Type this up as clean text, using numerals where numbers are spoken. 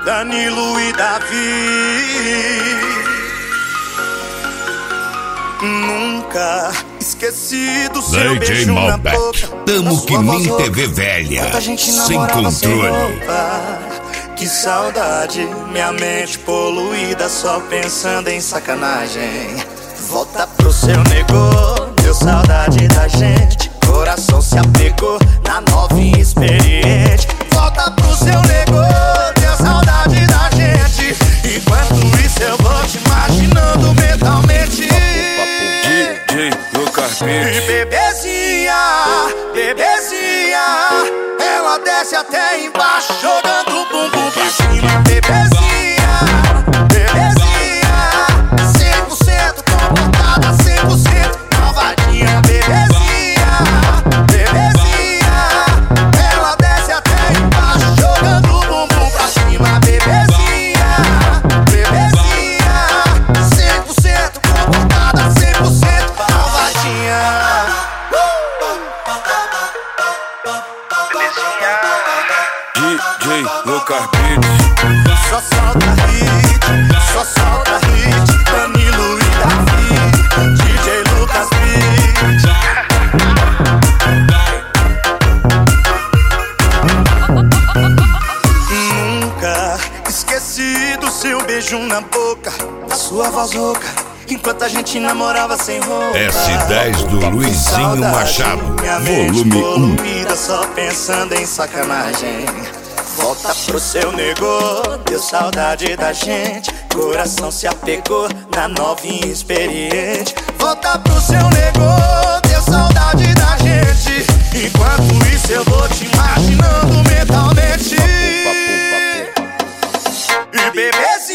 Danilo e Davi. Nunca esqueci do seu DJ beijo na Malbec. boca. Tamo que nem TV velha, sem controle. Que saudade, minha mente poluída, só pensando em sacanagem. Volta pro seu negô, deu saudade da gente. Coração se apegou na novinha experiente. Volta pro seu negô, deu saudade da gente. Enquanto isso eu vou te imaginando mentalmente. DJ Lucas Beats. E bebezinha, ela desce até embaixo, jogando o bumbum pra cima. Bebezinha, 100% comportada, 100% malvadinha. Bebezinha, ela desce até embaixo, jogando o bumbum pra cima. Bebezinha, 100% comportada, 100% malvadinha. DJ Lucas Beats. Só solta hit, Danilo e Davi. DJ Lucas Beats. Nunca esqueci do seu beijo na boca, da sua voz rouca, enquanto a gente namorava sem roupa. S10 do Luizinho Machado, volume 1. Poluída, só pensando em sacanagem. Volta pro seu negô, deu saudade da gente. Coração se apegou na novinha experiente. Volta pro seu negô, deu saudade da gente. Enquanto isso eu vou te imaginando mentalmente. E bebezinha,